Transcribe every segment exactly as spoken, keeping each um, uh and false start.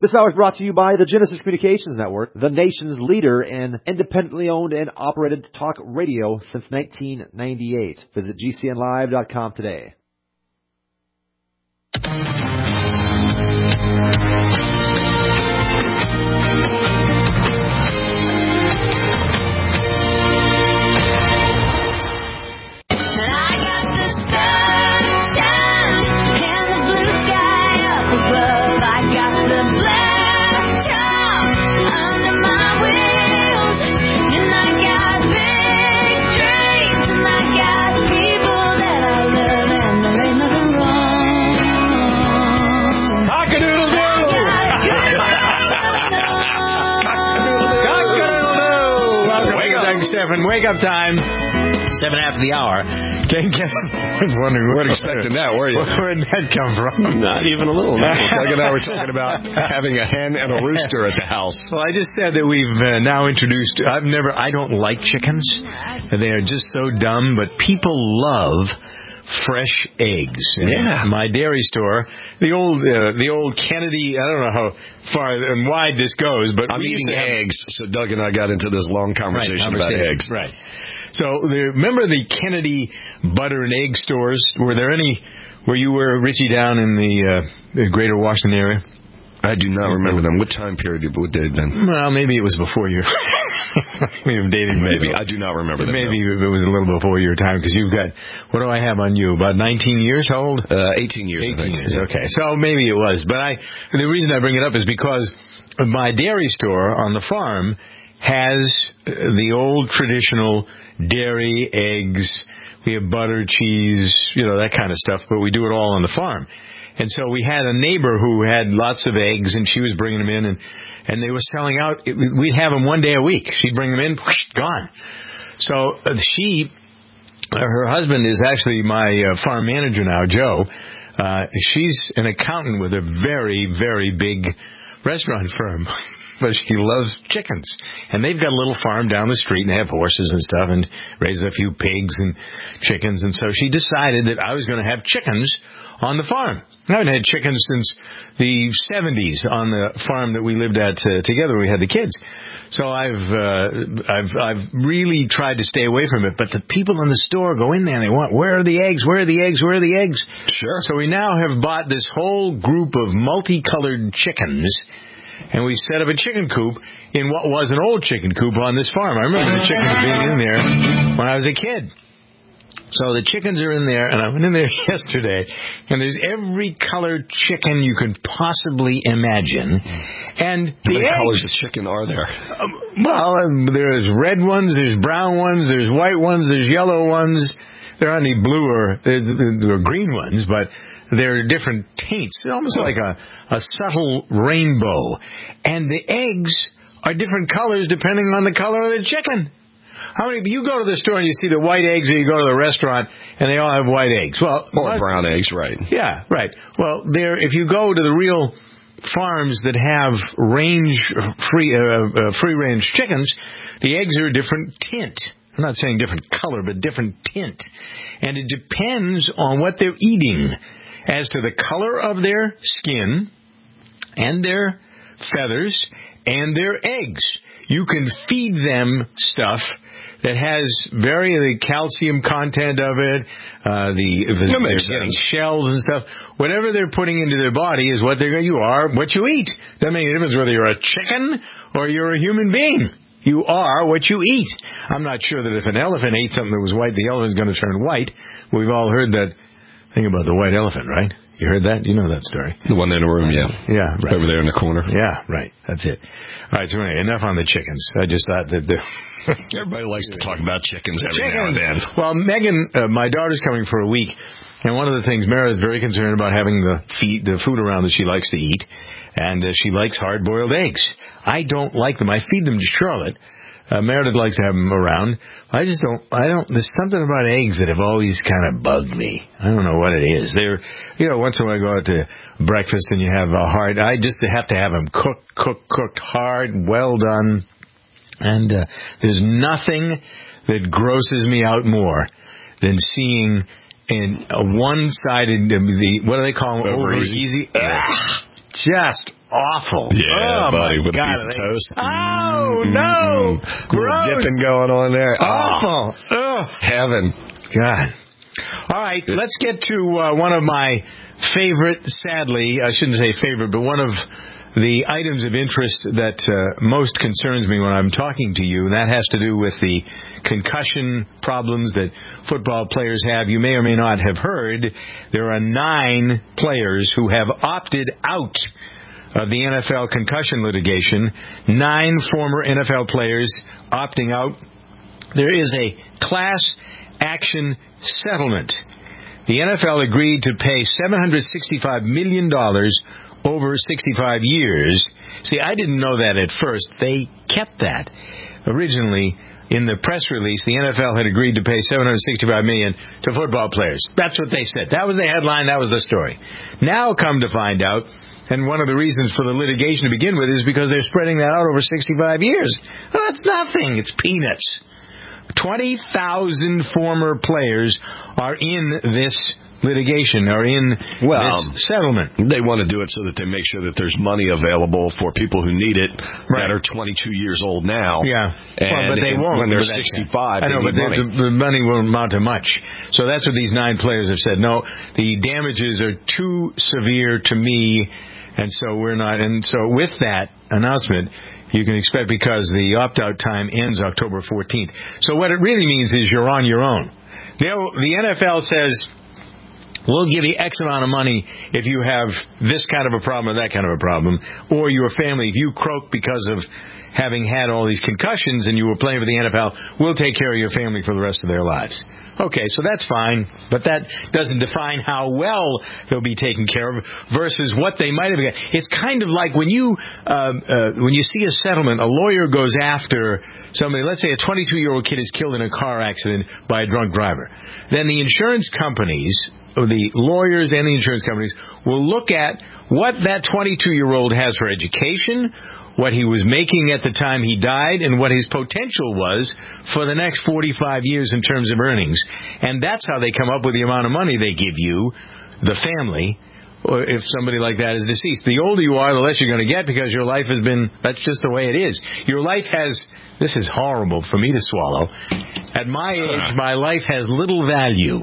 This hour is brought to you by the Genesis Communications Network, the nation's leader in independently owned and operated talk radio since nineteen ninety-eight. Visit G C N live dot com today. Stephen, wake up time. Seven after the hour. Can't get. I was wondering. You weren't expecting that, were you? Where did that come from? Not even a little. Doug and I were talking about having a hen and a rooster at the house. Well, I just said that we've uh, now introduced. I've never. I don't like chickens. They are just so dumb. But people love fresh eggs. Yeah. In my dairy store, the old uh, the old Kennedy, I don't know how far and wide this goes, but I'm eating eggs, so Doug and I got into this long conversation, right, conversation about eggs. Right. So the, remember the Kennedy butter and egg stores? Were there any where you were, Richie, down in the, uh, the greater Washington area? I do not remember them. What time period would they have been? Well, maybe it was before your... maybe dating. Maybe. I do not remember them. Maybe no. It was a little before your time, because you've got... What do I have on you? About nineteen years? How old? Uh, eighteen years. eighteen years, okay. So maybe it was. But I. The reason I bring it up is because my dairy store on the farm has the old traditional dairy, eggs. We have butter, cheese, you know, that kind of stuff, but we do it all on the farm. And so we had a neighbor who had lots of eggs, and she was bringing them in, and, and they were selling out. It, we'd have them one day a week. She'd bring them in, whoosh, gone. So uh, she, uh, her husband is actually my uh, farm manager now, Joe. Uh, she's an accountant with a very, very big restaurant firm. But she loves chickens. And they've got a little farm down the street, and they have horses and stuff, and raise a few pigs and chickens. And so she decided that I was going to have chickens on the farm. I haven't had chickens since the seventies on the farm that we lived at uh, together. We had the kids. So I've, uh, I've, I've really tried to stay away from it. But the people in the store go in there and they want, where are the eggs? Where are the eggs? Where are the eggs? Sure. So we now have bought this whole group of multicolored chickens, and we set up a chicken coop in what was an old chicken coop on this farm. I remember the chickens being in there when I was a kid. So the chickens are in there, and I went in there yesterday, and there's every colored chicken you could possibly imagine. And How many eggs, colors of chicken are there? Um, well, um, there's red ones, there's brown ones, there's white ones, there's yellow ones. There aren't any blue or, or green ones, but they're different tints. It's almost like a, a subtle rainbow. And the eggs are different colors depending on the color of the chicken. How many? You go to the store and you see the white eggs, or you go to the restaurant and they all have white eggs. Well, or what, brown eggs, right? Yeah, right. Well, there. If you go to the real farms that have range free uh, uh, free range chickens, the eggs are a different tint. I'm not saying different color, but different tint, and it depends on what they're eating as to the color of their skin and their feathers and their eggs. You can feed them stuff that has very the calcium content of it, uh, the if that they're makes getting sense. shells and stuff. Whatever they're putting into their body is what they're you are what you eat. Doesn't make any difference whether you're a chicken or you're a human being. You are what you eat. I'm not sure that if an elephant ate something that was white, the elephant's going to turn white. We've all heard that thing about the white elephant, right? You heard that? You know that story. The one in the room, yeah. Yeah, right. Over there in the corner. Yeah, right. That's it. All right, so anyway, enough on the chickens. I just thought that... The Everybody likes to talk about chickens every chickens. now and then. Well, Megan, uh, my daughter's coming for a week, and one of the things, Meredith's very concerned about having the feed, the food around that she likes to eat, and uh, she likes hard-boiled eggs. I don't like them. I feed them to Charlotte. Uh, Meredith likes to have them around. I just don't, I don't, there's something about eggs that have always kind of bugged me. I don't know what it is. They're, you know, once in a while I go out to breakfast and you have a hard, I just have to have them cooked, cooked, cooked, hard, well done. And uh, there's nothing that grosses me out more than seeing in a one-sided, the, what do they call them? Over Over easy. easy. Ah, just awful. Yeah, oh, buddy, with God, a piece of toast. Oh, no. Mm-hmm. Gross. Dipping going on there. Awful. Oh, heaven. God. All right, let's get to uh, one of my favorite, sadly, I shouldn't say favorite, but one of the items of interest that uh, most concerns me when I'm talking to you, and that has to do with the concussion problems that football players have. You may or may not have heard there are nine players who have opted out of the N F L concussion litigation. Nine former N F L players opting out. There is a class action settlement. The N F L agreed to pay seven hundred sixty-five million dollars over sixty-five years. See, I didn't know that at first. They kept that. Originally, in the press release, the N F L had agreed to pay seven hundred sixty-five million dollars to football players. That's what they said. That was the headline. That was the story. Now, come to find out, and one of the reasons for the litigation to begin with is because they're spreading that out over sixty-five years. Well, that's nothing. It's peanuts. twenty thousand former players are in this litigation, are in well, this settlement. They want to do it so that they make sure that there's money available for people who need it right. that are twenty-two years old now. Yeah, and, well, but they won't when they're sixty-five. I know, but money. The, the money won't amount to much. So that's what these nine players have said. No, the damages are too severe to me, and so we're not. And so with that announcement, you can expect, because the opt-out time ends October fourteenth. So what it really means is you're on your own. They'll, the N F L says, we'll give you X amount of money if you have this kind of a problem or that kind of a problem, or your family. If you croak because of having had all these concussions and you were playing for the N F L, we'll take care of your family for the rest of their lives. Okay, so that's fine, but that doesn't define how well they'll be taken care of versus what they might have got. It's kind of like when you uh, uh, when you see a settlement, a lawyer goes after somebody. Let's say a twenty-two-year-old kid is killed in a car accident by a drunk driver. Then the insurance companies, or the lawyers and the insurance companies, will look at what that twenty-two-year-old has for education, what he was making at the time he died, and what his potential was for the next forty-five years in terms of earnings. And that's how they come up with the amount of money they give you, the family, or if somebody like that is deceased. The older you are, the less you're going to get, because your life has been, that's just the way it is. Your life has, this is horrible for me to swallow. At my age, my life has little value.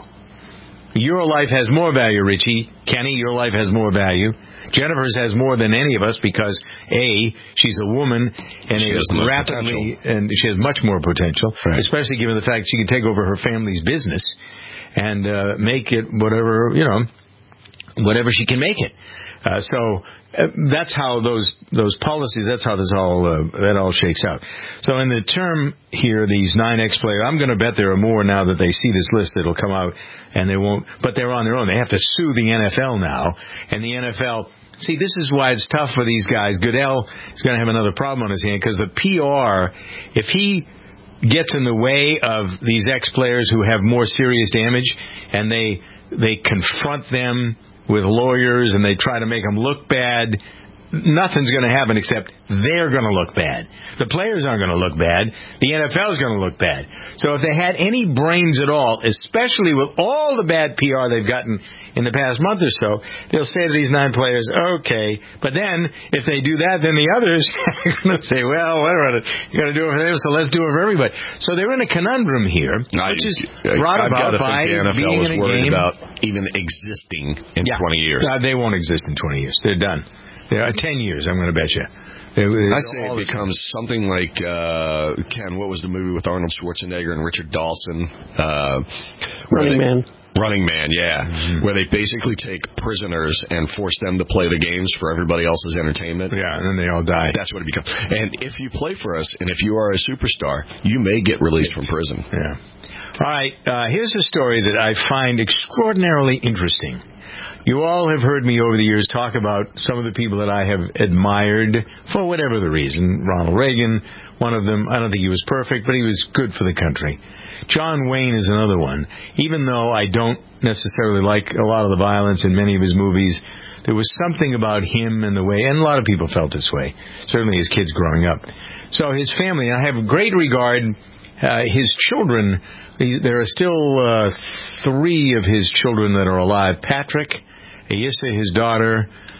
Your life has more value, Richie. Kenny, your life has more value. Jennifer's has more than any of us because, A, she's a woman and she is rapidly, and she has much more potential, right. especially given the fact she can take over her family's business and uh, make it whatever, you know, whatever she can make it. Uh, so uh, that's how those those policies, that's how this all uh, that all shakes out. So in the term here, these nine ex-players, I'm going to bet there are more now that they see this list that'll come out, and they won't, but they're on their own. They have to sue the N F L now, and the N F L, see, this is why it's tough for these guys. Goodell is going to have another problem on his hand, because the P R, if he gets in the way of these ex-players who have more serious damage, and they they confront them with lawyers and they try to make them look bad, nothing's going to happen except they're going to look bad. The players aren't going to look bad. The N F L is going to look bad. So if they had any brains at all, especially with all the bad P R they've gotten in the past month or so, they'll say to these nine players, okay. But then, if they do that, then the others are going to say, well, whatever, you're going to do it for them, so let's do it for everybody. So they're in a conundrum here, I, which is I, brought I've about by the N F L being was in a worried game. about even existing in yeah. twenty years. Uh, they won't exist in twenty years. They're done. They're uh, ten years, I'm going to bet you. They, I say it becomes something like, uh, Ken, what was the movie with Arnold Schwarzenegger and Richard Dawson? Uh, Running they, Man. Running Man, yeah. Mm-hmm. Where they basically take prisoners and force them to play the games for everybody else's entertainment. Yeah, and then they all die. That's what it becomes. And if you play for us, and if you are a superstar, you may get released from prison. Yeah. All right, uh, here's a story that I find extraordinarily interesting. You all have heard me over the years talk about some of the people that I have admired for whatever the reason. Ronald Reagan, one of them. I don't think he was perfect, but he was good for the country. John Wayne is another one. Even though I don't necessarily like a lot of the violence in many of his movies, there was something about him and the way, and a lot of people felt this way, certainly as kids growing up. So his family, I have great regard. Uh, his children, there are still uh, three of his children that are alive. Patrick, Aissa, his daughter,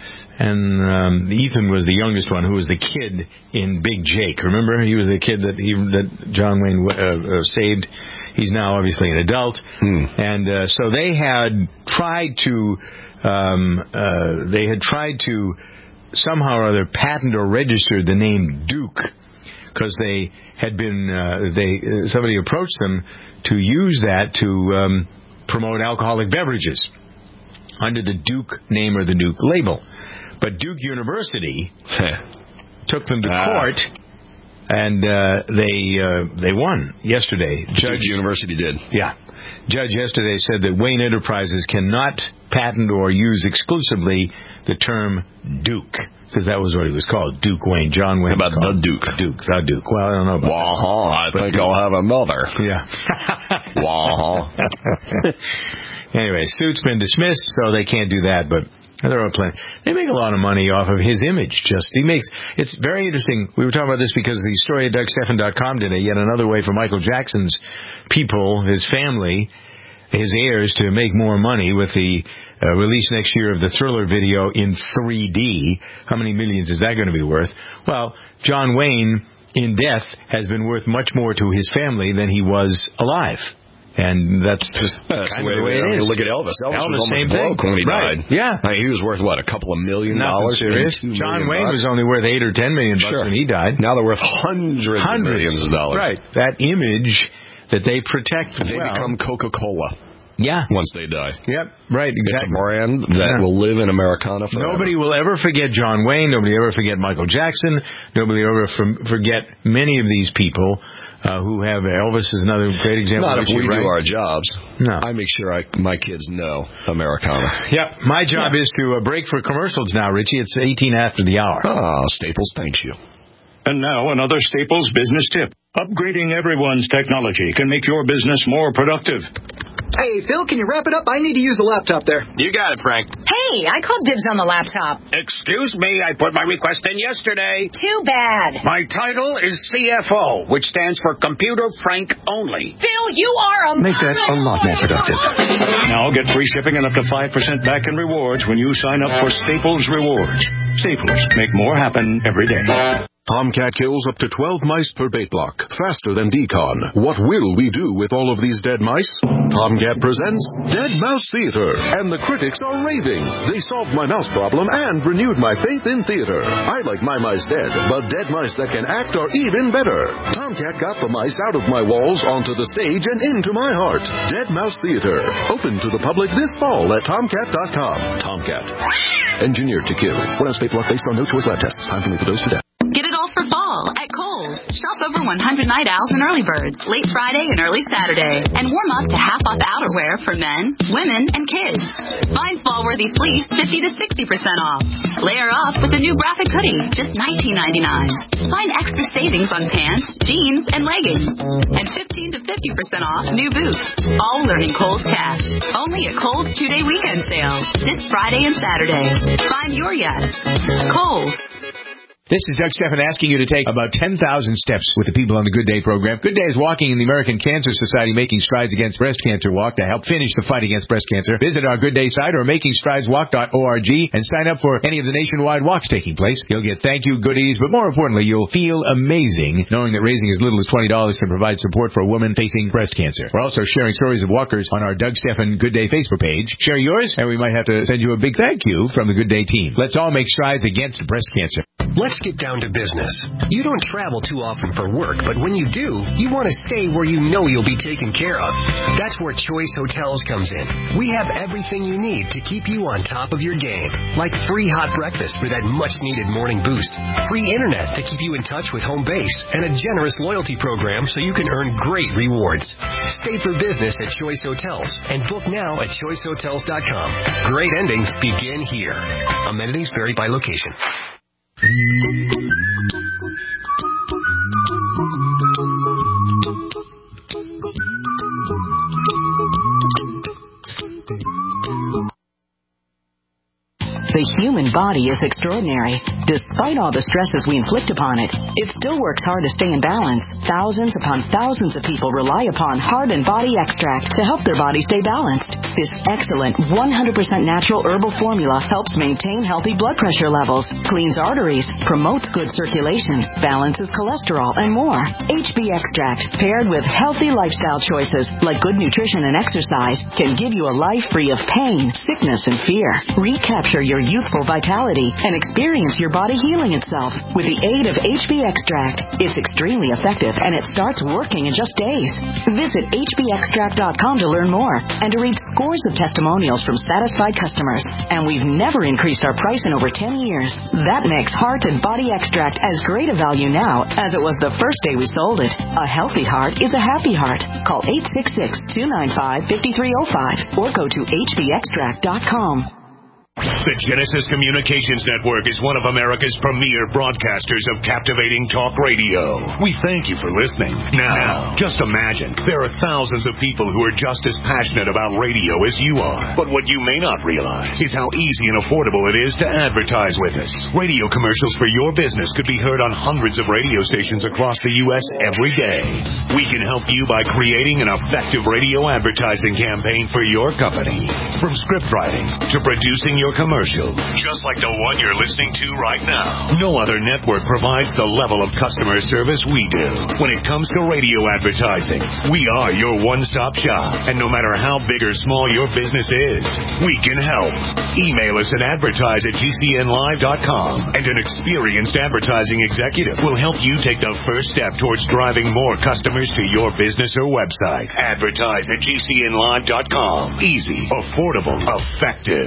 and um, Ethan was the youngest one, who was the kid in Big Jake. Remember, he was the kid that he, that John Wayne uh, uh, saved. He's now obviously an adult, hmm. and uh, so they had tried to um, uh, they had tried to somehow or other patent or register the name Duke, because they had been uh, they uh, somebody approached them to use that to um, promote alcoholic beverages under the Duke name or the Duke label. But Duke University took them to ah. court, and uh, they uh, they won yesterday. Judge Duke University did. Yeah. Judge yesterday said that Wayne Enterprises cannot patent or use exclusively the term Duke, because that was what he was called, Duke Wayne. John Wayne. How about the Duke? Duke, the Duke. Well, I don't know about Wah-huh, I but think Duke. I'll have another. Yeah. Wah-huh. Anyway, suit's been dismissed, so they can't do that, but there are plenty. They make a lot of money off of his image. Just he makes it's very interesting. We were talking about this because the story at Doug Stephan dot com today, yet another way for Michael Jackson's people, his family, his heirs, to make more money with the uh, release next year of the Thriller video in three D. How many millions is that going to be worth? Well, John Wayne in death has been worth much more to his family than he was alive. And that's just that's kind the way, of the way it is. Look at Elvis. Elvis, Elvis was same almost broke thing. when he Right. died. Yeah. I mean, he was worth, what, a couple of million Nothing dollars? serious. John Wayne bucks? was only worth eight or ten million bucks sure. when he died. Now they're worth hundreds, Hundreds of millions of dollars. Right. That image that they protect. They well, become Coca-Cola. Yeah. Once they die. Yep. Right. Exactly. It's a brand that yeah. will live in Americana forever. Nobody will ever forget John Wayne. Nobody will ever forget Michael Jackson. Nobody will ever f- forget many of these people. Uh, who have Elvis is another great example. Not if we right? do our jobs. No. I make sure I, my kids know Americana. Yep. My job yeah. is to uh, break for commercials now, Richie. It's eighteen after the hour. Oh, Staples, thank you. And now another Staples business tip. Upgrading everyone's technology can make your business more productive. Hey, Phil, can you wrap it up? I need to use the laptop there. You got it, Frank. Hey, I called dibs on the laptop. Excuse me, I put my request in yesterday. Too bad. My title is C F O, which stands for Computer Frank Only. Phil, you are a... Make that a lot more productive. Now get free shipping and up to five percent back in rewards when you sign up for Staples Rewards. Staples, make more happen every day. Tomcat kills up to twelve mice per bait block, faster than Decon. What will we do with all of these dead mice? Tomcat presents Dead Mouse Theater, and the critics are raving. They solved my mouse problem and renewed my faith in theater. I like my mice dead, but dead mice that can act are even better. Tomcat got the mice out of my walls, onto the stage, and into my heart. Dead Mouse Theater, open to the public this fall at Tomcat dot com. Tomcat, engineered to kill. One ounce bait block based on no choice lab tests. Time for me to dose to death. Get it all for fall at Kohl's. Shop over one hundred night owls and early birds, late Friday and early Saturday. And warm up to half-off outerwear for men, women, and kids. Find fall-worthy fleece fifty to sixty percent off. Layer up with a new graphic hoodie, just nineteen ninety-nine. Find extra savings on pants, jeans, and leggings. And fifteen to fifty percent off new boots. All learning Kohl's Cash. Only at Kohl's two-day weekend sale. This Friday and Saturday. Find your yes. Kohl's. This is Doug Stephan asking you to take about ten thousand steps with the people on the Good Day program. Good Day is walking in the American Cancer Society Making Strides Against Breast Cancer Walk to help finish the fight against breast cancer. Visit our Good Day site or making strides walk dot org and sign up for any of the nationwide walks taking place. You'll get thank you goodies, but more importantly, you'll feel amazing knowing that raising as little as twenty dollars can provide support for a woman facing breast cancer. We're also sharing stories of walkers on our Doug Stephan Good Day Facebook page. Share yours, and we might have to send you a big thank you from the Good Day team. Let's all make strides against breast cancer. Let's get down to business. You don't travel too often for work, but when you do, you want to stay where you know you'll be taken care of. That's where Choice Hotels comes in. We have everything you need to keep you on top of your game, like free hot breakfast for that much-needed morning boost, free internet to keep you in touch with home base, and a generous loyalty program so you can earn great rewards. Stay for business at Choice Hotels and book now at choice hotels dot com. Great endings begin here. Amenities vary by location. The human human body is extraordinary. Despite all the stresses we inflict upon it, it still works hard to stay in balance. Thousands upon thousands of people rely upon Heart and Body Extract to help their body stay balanced. This excellent one hundred percent natural herbal formula helps maintain healthy blood pressure levels, cleans arteries, promotes good circulation, balances cholesterol, and more. H B Extract, paired with healthy lifestyle choices like good nutrition and exercise, can give you a life free of pain, sickness, and fear. Recapture your youthful vitality and experience your body healing itself with the aid of H B Extract. It's extremely effective and it starts working in just days. Visit H B extract dot com to learn more and to read scores of testimonials from satisfied customers. And we've never increased our price in over ten years. That makes Heart and Body Extract as great a value now as it was the first day we sold it. A healthy heart is a happy heart. Call eight six six, two nine five, five three zero five or go to H B extract dot com. The Genesis Communications Network is one of America's premier broadcasters of captivating talk radio. We thank you for listening. Now, just imagine, there are thousands of people who are just as passionate about radio as you are. But what you may not realize is how easy and affordable it is to advertise with us. Radio commercials for your business could be heard on hundreds of radio stations across the U S every day. We can help you by creating an effective radio advertising campaign for your company. From script writing to producing your commercial, just like the one you're listening to right now. No other network provides the level of customer service we do. When it comes to radio advertising, we are your one-stop shop. And no matter how big or small your business is, we can help. Email us at advertise at G C N live dot com, and an experienced advertising executive will help you take the first step towards driving more customers to your business or website. Advertise at G C N live dot com. Easy, affordable, effective.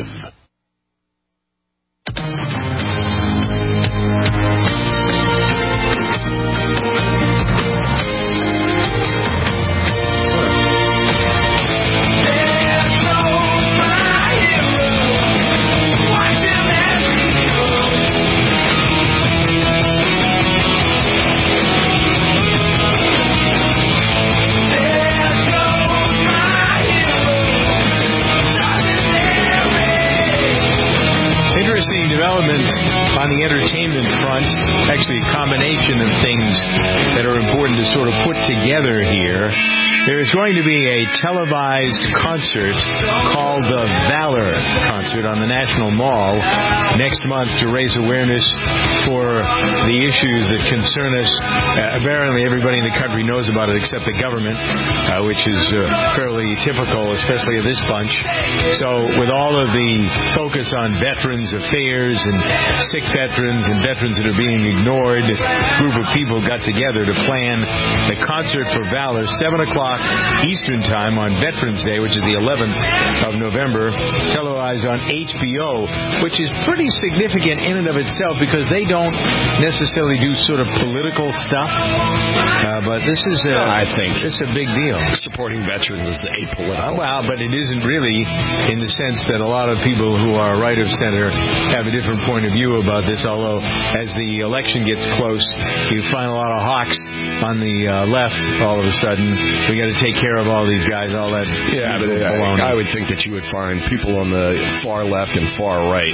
Development on the entertainment front, actually a combination of things that are important to sort of put together here. There is going to be a televised concert called the Valor Concert on the National Mall next month to raise awareness for the issues that concern us. Uh, apparently everybody in the country knows about it except the government, uh, which is uh, fairly typical, especially of this bunch. So with all of the focus on veterans affairs and sick veterans and veterans that are being ignored, a group of people got together to plan the Concert for Valor, seven o'clock Eastern Time on Veterans Day, which is the eleventh of November, televised on H B O, which is pretty significant in and of itself because they don't necessarily do sort of political stuff. Uh, but this is, a, I think, it's a big deal. Supporting veterans is apolitical. Uh, well, but it isn't really in the sense that a lot of people who are right of center have a different point of view about this, although as the election gets close, you find a lot of hawks on the uh, left all of a sudden. We got to take care of all these guys, all that. Yeah, but I, I would think that you would find people on the far left and far right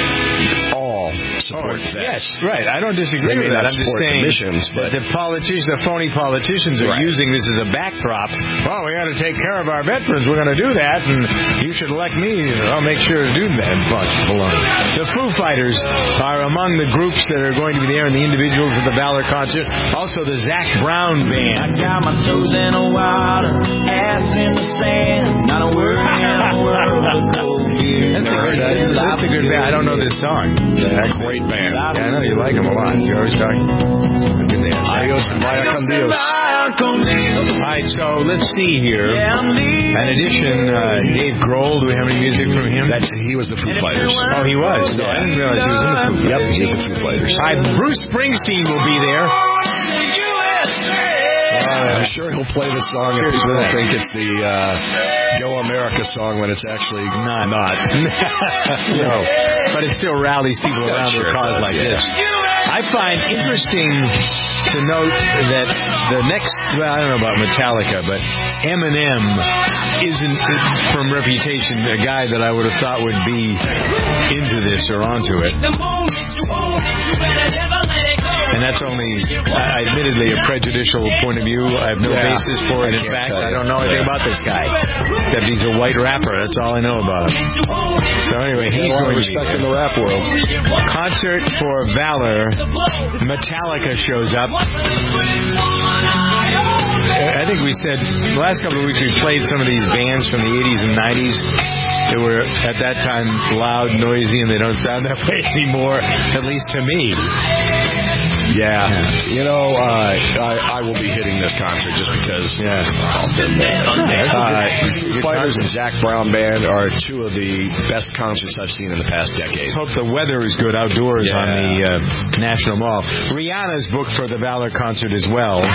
all support oh, vets. Yes, right. I don't disagree with that. I'm just saying missions, but the politicians, the phony politicians are right. using this as a backdrop. Well, we got to take care of our veterans. We're going to do that, and you should elect me. I'll make sure to do that. Bunch of baloney. The Foo Fighters are among the groups that are going to be there, and the individuals at the Valor Concert. Also, the Zac Brown Band. I got my toes in the water, ass in the sand, not a word in the world of cold beer. That's a good, that's, that's a good band. I don't know this song. Yeah, great band. Yeah, I know you like them a lot. You're always talking. Good band. Adios, vaya con Dios. All right, so let's see here. In addition, uh, Dave Grohl, do we have any music from him? That's, he was the Foo Fighters. Oh, he was? No, I didn't realize he was in the Foo Fighters. Yep, he was the Foo Fighters. All right, Bruce Springsteen will be there. Uh, I'm sure he'll play the song if people think it's the uh, Go America song when it's actually not. not. No. But it still rallies people around sure a cause does, like yeah. this. I find interesting to note that the next, well, I don't know about Metallica, but Eminem isn't, from reputation, a guy that I would have thought would be into this or onto it. And that's only, uh, admittedly, a prejudicial point of view. I have no yeah. basis for it. In fact, I don't know anything about this guy, except he's a white rapper. That's all I know about him. So anyway, he's going to be respect in the rap world. Concert for Valor. Metallica shows up. I think we said the last couple of weeks we played some of these bands from the eighties and nineties that were at that time loud, noisy, and they don't sound that way anymore, at least to me. Yeah, you know, uh, I, I will be hitting this concert just because. Yeah, uh, Fighters and Zac Brown Band are two of the best concerts I've seen in the past decade. Let's hope the weather is good outdoors yeah. on the uh, National Mall. Rihanna's booked for the Valor concert as well.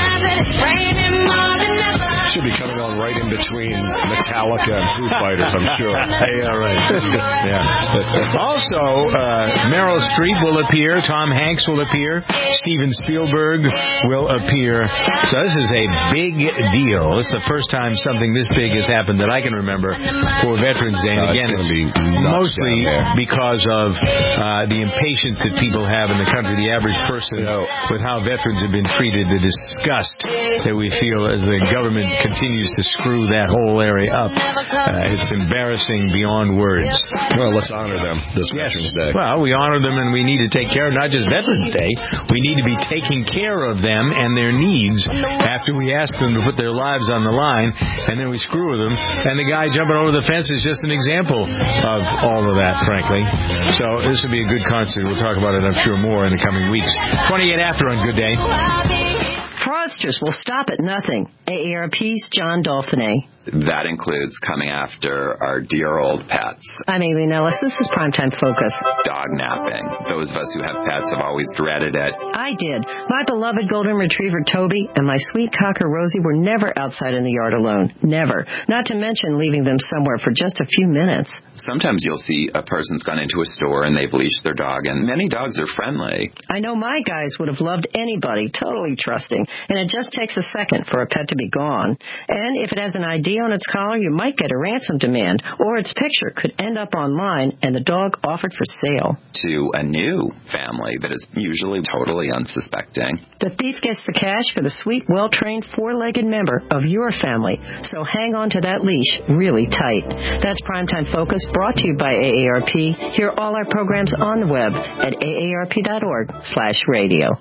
Should be coming on right in between Metallica and Foo Fighters, I'm sure. Yeah, right. Yeah. Also, uh, Meryl Streep will appear. Tom Hanks will appear. Steven Spielberg will appear. So this is a big deal. It's the first time something this big has happened that I can remember for Veterans Day. And no, again, it's, it's mostly because of uh, the impatience that people have in the country, the average person, no. with how veterans have been treated, the disgust that we feel as the government continues to screw that whole area up. Uh, it's embarrassing beyond words. Well, let's honor them this yes. Veterans Day. Well, we honor them, and we need to take care of not just Veterans Day. We need to be taking care of them and their needs after we ask them to put their lives on the line, and then we screw with them. And the guy jumping over the fence is just an example of all of that, frankly. So this will be a good concert. We'll talk about it, I'm sure, more in the coming weeks. twenty-eight after on Good Day. Fraudsters will stop at nothing. A A R P's John Dolphinet. That includes coming after our dear old pets. I'm Aileen Ellis. This is Primetime Focus. Dog napping. Those of us who have pets have always dreaded it. I did. My beloved golden retriever Toby and my sweet cocker Rosie were never outside in the yard alone. Never. Not to mention leaving them somewhere for just a few minutes. Sometimes you'll see a person's gone into a store and they've leashed their dog, and many dogs are friendly. I know my guys would have loved anybody, totally trusting, and it just takes a second for a pet to be gone. And if it has an I D on its collar, you might get a ransom demand, or its picture could end up online and the dog offered for sale. To a new family that is usually totally unsuspecting. The thief gets the cash for the sweet, well-trained, four-legged member of your family, so hang on to that leash really tight. That's Primetime Focus, brought to you by A A R P. Hear all our programs on the web at A A R P dot org slash radio.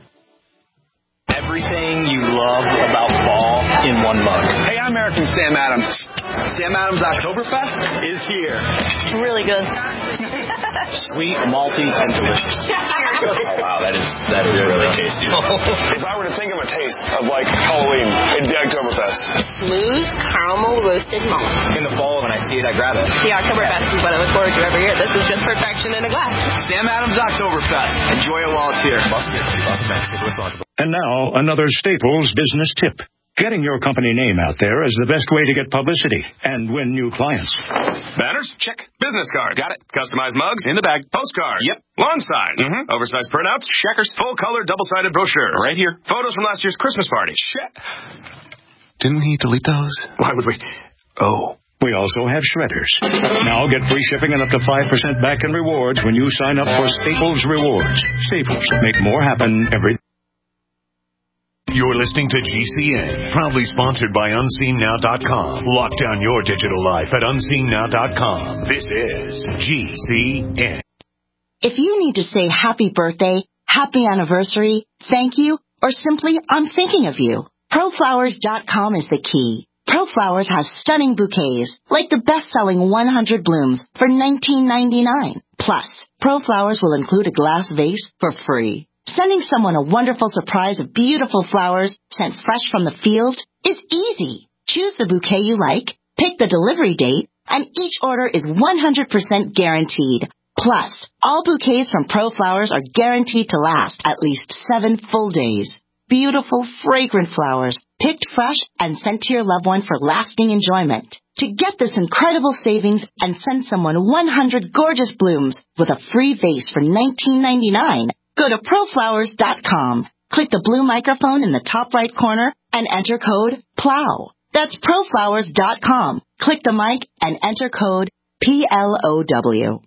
Everything you love about fall in one mug. Hey, I'm Eric from Sam Adams. Sam Adams Oktoberfest is here. Really good. Sweet, malty, and delicious. Oh, wow, that is that is really tasty. If I were to think of a taste of, like, Halloween, it'd be Oktoberfest. Smooth caramel roasted malt. In the fall, when I see it, I grab it. The Oktoberfest is what I look forward to every year. This is just perfection in a glass. Sam Adams Oktoberfest. Enjoy it while it's here. And now, another Staples business tip. Getting your company name out there is the best way to get publicity and win new clients. Banners? Check. Business cards? Got it. Customized mugs? In the bag. Postcards? Yep. Lawn signs? Mm-hmm. Oversized printouts? Checkers? Full-color, double-sided brochures? Right here. Photos from last year's Christmas party? Check. Didn't he delete those? Why would we? Oh. We also have shredders. Now get free shipping and up to five percent back in rewards when you sign up for Staples Rewards. Staples. Make more happen every day. You're listening to G C N, proudly sponsored by unseen now dot com. Lock down your digital life at unseen now dot com. This is G C N. If you need to say happy birthday, happy anniversary, thank you, or simply I'm thinking of you, pro flowers dot com is the key. ProFlowers has stunning bouquets, like the best-selling one hundred blooms for nineteen ninety-nine. Plus, ProFlowers will include a glass vase for free. Sending someone a wonderful surprise of beautiful flowers sent fresh from the field is easy. Choose the bouquet you like, pick the delivery date, and each order is one hundred percent guaranteed. Plus, all bouquets from ProFlowers are guaranteed to last at least seven full days. Beautiful, fragrant flowers, picked fresh and sent to your loved one for lasting enjoyment. To get this incredible savings and send someone one hundred gorgeous blooms with a free vase for nineteen ninety-nine, Go to pro flowers dot com. Click the blue microphone in the top right corner and enter code PLOW. That's pro flowers dot com. Click the mic and enter code P L O W.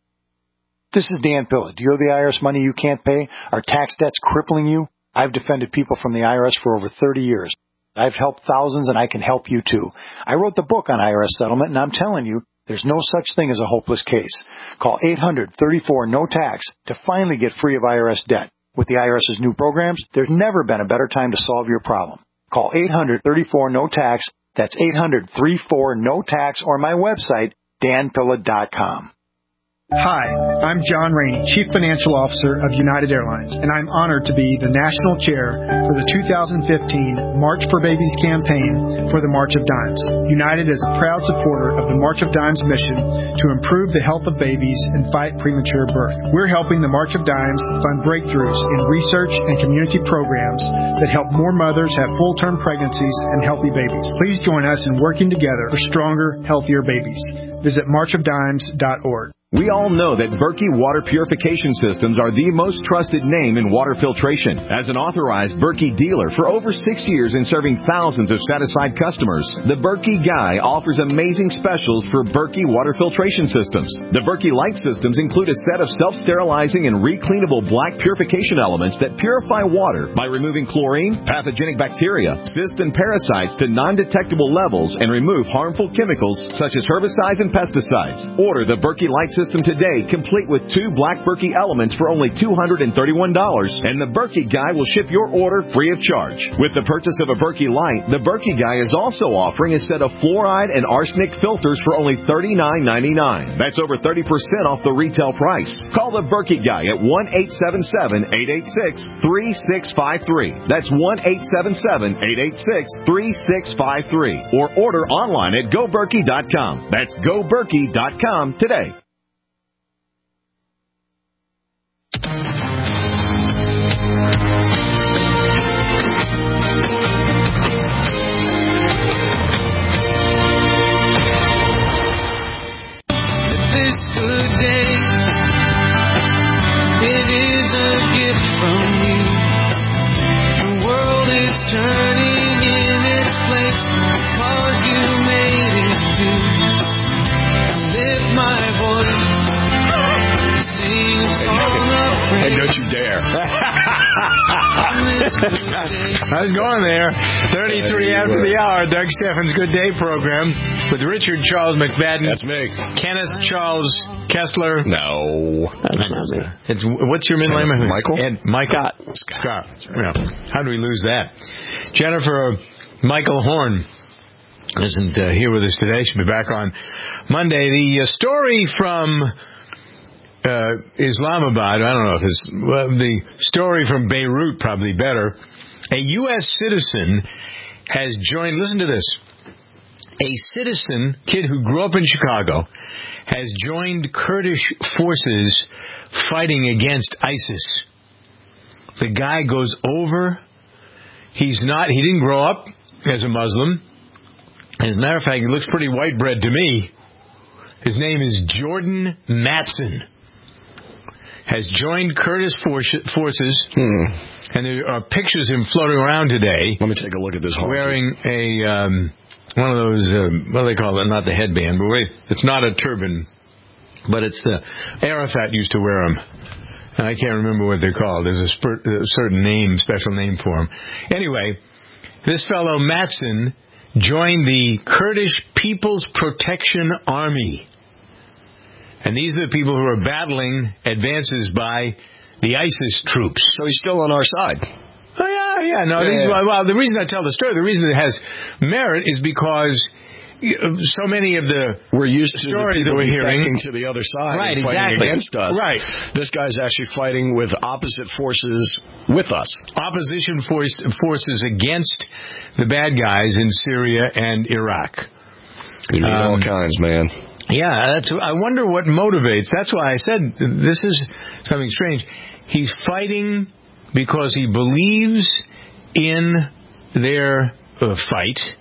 This is Dan Pilla. Do you owe the I R S money you can't pay? Are tax debts crippling you? I've defended people from the I R S for over thirty years. I've helped thousands, and I can help you too. I wrote the book on I R S settlement, and I'm telling you, there's no such thing as a hopeless case. Call eight hundred, thirty-four, no tax to finally get free of I R S debt. With the IRS's new programs, there's never been a better time to solve your problem. Call eight hundred, thirty-four, no tax. That's eight hundred, thirty-four, no tax, or my website, dan pilla dot com. Hi, I'm John Rainey, Chief Financial Officer of United Airlines, and I'm honored to be the National Chair for the two thousand fifteen March for Babies campaign for the March of Dimes. United is a proud supporter of the March of Dimes mission to improve the health of babies and fight premature birth. We're helping the March of Dimes fund breakthroughs in research and community programs that help more mothers have full-term pregnancies and healthy babies. Please join us in working together for stronger, healthier babies. Visit march of dimes dot org. We all know that Berkey Water Purification Systems are the most trusted name in water filtration. As an authorized Berkey dealer for over six years and serving thousands of satisfied customers, the Berkey Guy offers amazing specials for Berkey Water Filtration Systems. The Berkey Light Systems include a set of self-sterilizing and recleanable black purification elements that purify water by removing chlorine, pathogenic bacteria, cysts, and parasites to non-detectable levels and remove harmful chemicals such as herbicides and pesticides. Order the Berkey Light System today, complete with two black Berkey elements for only two hundred thirty-one dollars, and the Berkey Guy will ship your order free of charge. With the purchase of a Berkey Light, the Berkey Guy is also offering a set of fluoride and arsenic filters for only thirty-nine ninety-nine. That's over thirty percent off the retail price. Call the Berkey Guy at one eight seven seven, eight eight six, three six five three. That's one eight seven seven, eight eight six, three six five three. Or order online at go berkey dot com. That's go berkey dot com today. Turning in its place because you made it to lift my voice, sing a song of praise. Hey, don't you dare. I was going there. thirty-three after the hour, Doug Steffens' Good Day program with Richard Charles McFadden. That's me. Kenneth Charles Kessler. No. That's not me. It's, what's your middle name? Michael? Ed, Michael. Scott. Scott. Yeah. How do we lose that? Jennifer Michael Horn isn't uh, here with us today. She'll be back on Monday. The uh, story from uh, Islamabad, I don't know if it's, well, the story from Beirut, probably better. A U S citizen has joined, listen to this, a citizen, kid who grew up in Chicago, has joined Kurdish forces fighting against ISIS. The guy goes over. He's not, he didn't grow up as a Muslim. As a matter of fact, he looks pretty white bread to me. His name is Jordan Matson. Has joined Kurdish forces. Hmm. And there are pictures of him floating around today. Let me take a look at this. Wearing a, um, one of those, uh, what do they call it? Not the headband, but wait, it's not a turban, but it's the, Arafat used to wear them. And I can't remember what they're called. There's a, sp- a certain name, special name for them. Anyway, this fellow Matson joined the Kurdish People's Protection Army. And these are the people who are battling advances by the ISIS troops. So he's still on our side. Oh, yeah, yeah. No, yeah, these, yeah. well, the reason I tell the story, the reason it has merit is because so many of the we're used to stories the that we're hearing to the other side, right? and fighting Exactly against us. Right. This guy's actually fighting with opposite forces with us. Opposition force, forces against the bad guys in Syria and Iraq. You need um, all kinds, man. Yeah, that's, I wonder what motivates. That's why I said this is something strange. He's fighting because he believes in their uh, fight.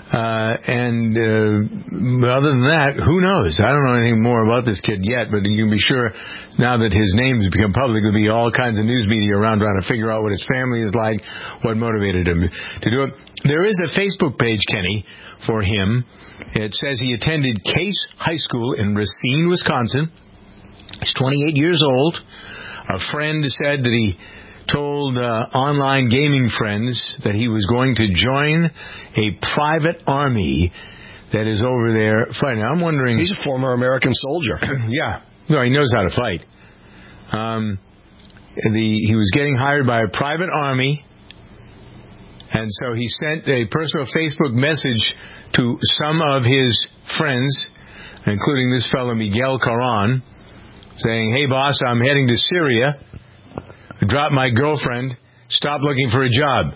Uh, and uh, other than that, who knows? I don't know anything more about this kid yet, but you can be sure now that his name has become public, there'll be all kinds of news media around trying to figure out what his family is like, what motivated him to do it. There is a Facebook page, Kenny, for him. It says he attended Case High School in Racine, Wisconsin. He's twenty-eight years old. A friend said that he told uh, online gaming friends that he was going to join a private army that is over there fighting. I'm wondering... He's a former American soldier. Yeah. No, he knows how to fight. Um, the he was getting hired by a private army, and so he sent a personal Facebook message to some of his friends, including this fellow Miguel Caron, saying, "Hey, boss, I'm heading to Syria. I dropped my girlfriend. Stop looking for a job."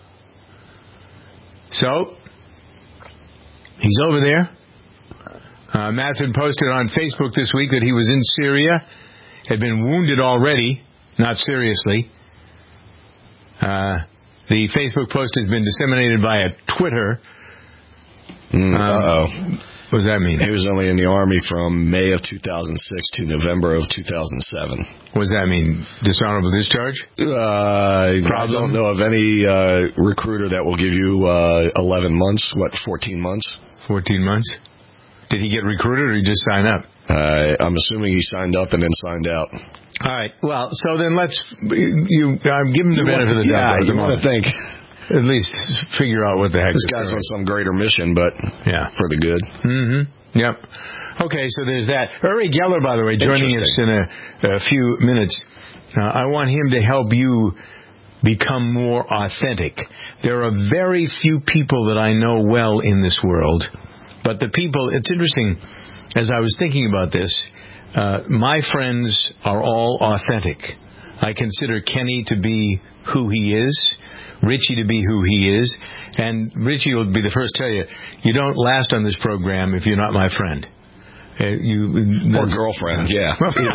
So, he's over there. Uh, Matson posted on Facebook this week that he was in Syria, had been wounded already, not seriously. Uh, the Facebook post has been disseminated via Twitter. Mm, uh-oh. Um, what does that mean? He was only in the Army from May of two thousand six to November of two thousand seven. What does that mean? Dishonorable discharge? Uh, I don't know of any uh, recruiter that will give you uh, eleven months. What, fourteen months? fourteen months? Did he get recruited or did he just sign up? Uh, I'm assuming he signed up and then signed out. All right. Well, so then let's... You, I'm giving the benefit of the doubt. Yeah, you want to think... At least figure out what the heck this guy's on some greater mission, but yeah, for the good. Mm-hmm. Yep. Okay, so there's that. Uri Geller, by the way, joining us in a, a few minutes. Uh, I want him to help you become more authentic. There are very few people that I know well in this world, but the people, it's interesting, as I was thinking about this, uh, my friends are all authentic. I consider Kenny to be who he is, Richie to be who he is, and Richie will be the first to tell you, you don't last on this program if you're not my friend. Uh, you Or girlfriend, yeah.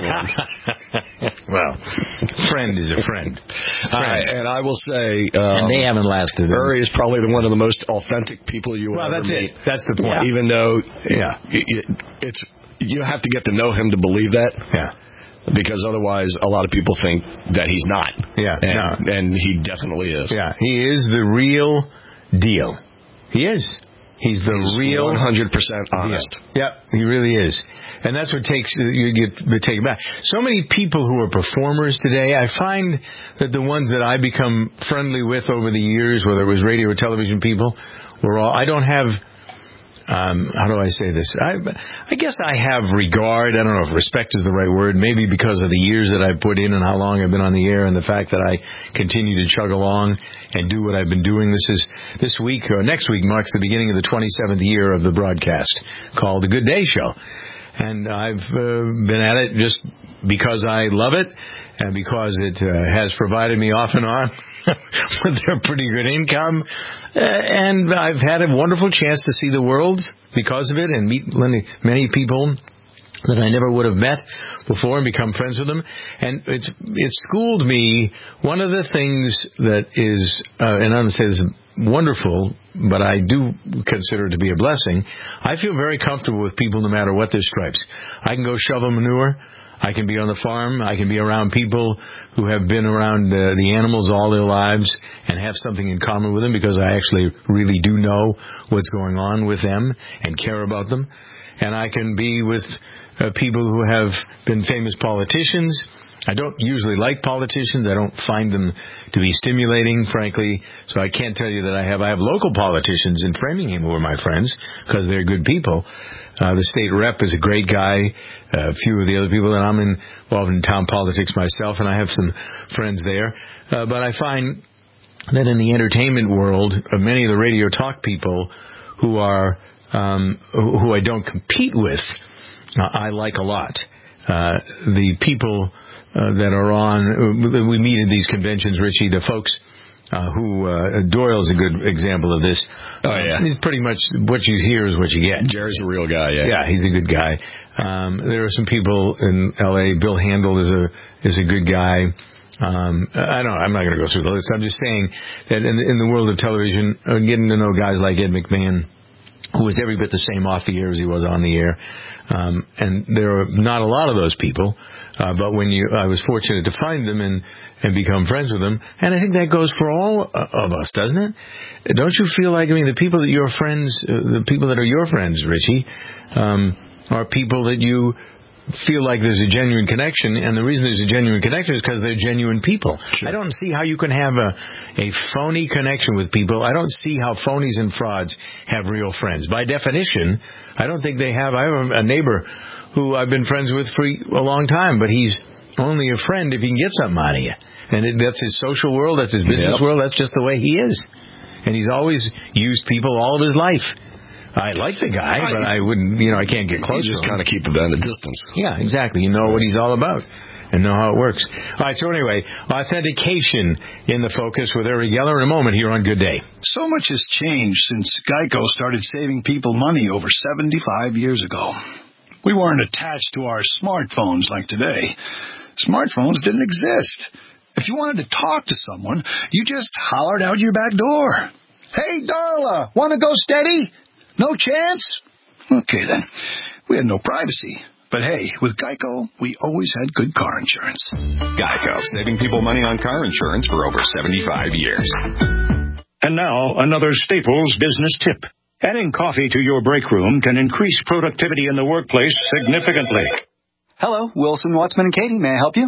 Well, friend is a friend. I, and I will say... Um, and they haven't lasted. Uri is probably one of the most authentic people you will well, ever that's meet. It. That's the point. Yeah. Even though yeah. it, it's you have to get to know him to believe that. Yeah. Because otherwise, a lot of people think that he's not. Yeah, and, no. and he definitely is. Yeah, he is the real deal. He is. He's the he's real... one hundred percent honest. Yeah, he really is. And that's what takes you get taken back. So many people who are performers today, I find that the ones that I become friendly with over the years, whether it was radio or television people, were all... I don't have... Um, how do I say this? I, I guess I have regard. I don't know if respect is the right word. Maybe because of the years that I've put in and how long I've been on the air and the fact that I continue to chug along and do what I've been doing. This is this week or next week marks the beginning of the twenty-seventh year of the broadcast called The Good Day Show. And I've uh, been at it just because I love it and because it uh, has provided me off and on with a pretty good income. Uh, and I've had a wonderful chance to see the world because of it and meet many, many people that I never would have met before and become friends with them. And it's it's schooled me. One of the things that is, uh, and I'm going to say this is wonderful, but I do consider it to be a blessing, I feel very comfortable with people no matter what their stripes. I can go shovel manure. I can be on the farm. I can be around people who have been around uh, the animals all their lives and have something in common with them because I actually really do know what's going on with them and care about them. And I can be with uh, people who have been famous politicians. I don't usually like politicians. I don't find them to be stimulating, frankly. So I can't tell you that I have. I have local politicians in Framingham who are my friends because they're good people. Uh, the state rep is a great guy. Uh, a few of the other people, and I'm involved in town politics myself, and I have some friends there. Uh, but I find that in the entertainment world, uh, many of the radio talk people who are um, who I don't compete with, uh, I like a lot. Uh, the people uh, that are on, uh, we meet at these conventions, Richie, the folks uh, who, uh, Doyle's a good example of this. Oh, yeah. Uh, he's pretty much, what you hear is what you get. Jerry's a real guy, yeah. Yeah, he's a good guy. Um, there are some people in L A. Bill Handel is a is a good guy. Um, I don't know. I'm not going to go through the list. I'm just saying that in the, in the world of television, uh, getting to know guys like Ed McMahon, who was every bit the same off the air as he was on the air. Um, and there are not a lot of those people. Uh, but when you, I was fortunate to find them and, and become friends with them. And I think that goes for all of us, doesn't it? Don't you feel like, I mean, the people that you're friends, uh, the people that are your friends, Richie, um, are people that you feel like there's a genuine connection, and the reason there's a genuine connection is because they're genuine people. Sure. I don't see how you can have a, a phony connection with people. I don't see how phonies and frauds have real friends. By definition, I don't think they have. I have a neighbor who I've been friends with for a long time, but he's only a friend if he can get something out of you. And it, that's his social world, that's his business yep. world, that's just the way he is. And he's always used people all of his life. I like the guy, but I wouldn't, you know, I can't get close to him. You just kind of keep him at a distance. Yeah, exactly. You know what he's all about and know how it works. All right, so anyway, authentication in the focus with Uri Geller in a moment here on Good Day. So much has changed since Geico started saving people money over seventy-five years ago. We weren't attached to our smartphones like today. Smartphones didn't exist. If you wanted to talk to someone, you just hollered out your back door. Hey, Darla, want to go steady? No chance? Okay, then. We had no privacy. But hey, with Geico, we always had good car insurance. Geico, saving people money on car insurance for over seventy-five years. And now, another Staples business tip. Adding coffee to your break room can increase productivity in the workplace significantly. Hello, Wilson, Wattsman, and Katie. May I help you?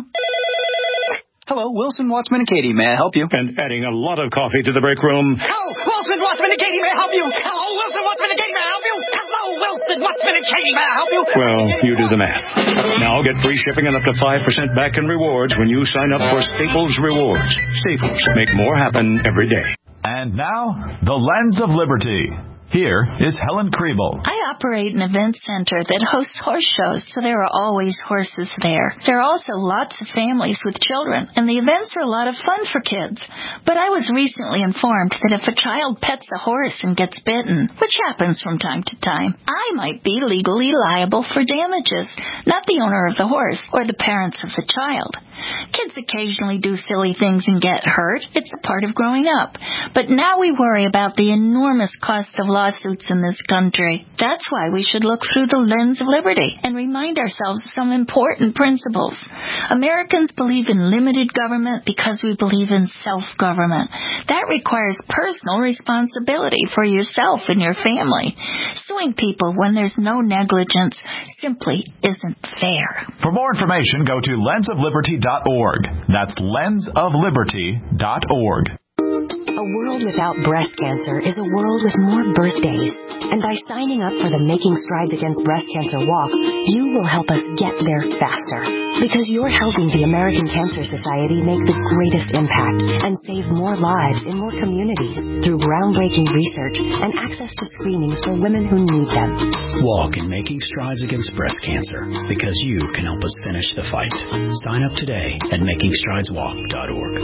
Hello, Wilson, Wattsman, and Katie. May I help you? And adding a lot of coffee to the break room. Hello, Wilson, Wattsman, and Katie. May I help you? Hello, Wilson, Wattsman, and Katie. May I help you? Hello, Wilson, Wattsman, and Katie. May I help you? Well, you do the math. Now get free shipping and up to five percent back in rewards when you sign up for Staples Rewards. Staples, make more happen every day. And now, the Lens of Liberty. Here is Helen Kriebel. I operate an event center that hosts horse shows, so there are always horses there. There are also lots of families with children, and the events are a lot of fun for kids. But I was recently informed that if a child pets a horse and gets bitten, which happens from time to time, I might be legally liable for damages, not the owner of the horse or the parents of the child. Kids occasionally do silly things and get hurt. It's a part of growing up. But now we worry about the enormous cost of lawsuits in this country. That's why we should look through the lens of liberty and remind ourselves of some important principles. Americans believe in limited government because we believe in self-government. That requires personal responsibility for yourself and your family. Suing people when there's no negligence simply isn't fair. For more information, go to lens of liberty dot org. That's lens of liberty dot org. A world without breast cancer is a world with more birthdays. And by signing up for the Making Strides Against Breast Cancer Walk, you will help us get there faster. Because you're helping the American Cancer Society make the greatest impact and save more lives in more communities through groundbreaking research and access to screenings for women who need them. Walk in Making Strides Against Breast Cancer, because you can help us finish the fight. Sign up today at making strides walk dot org.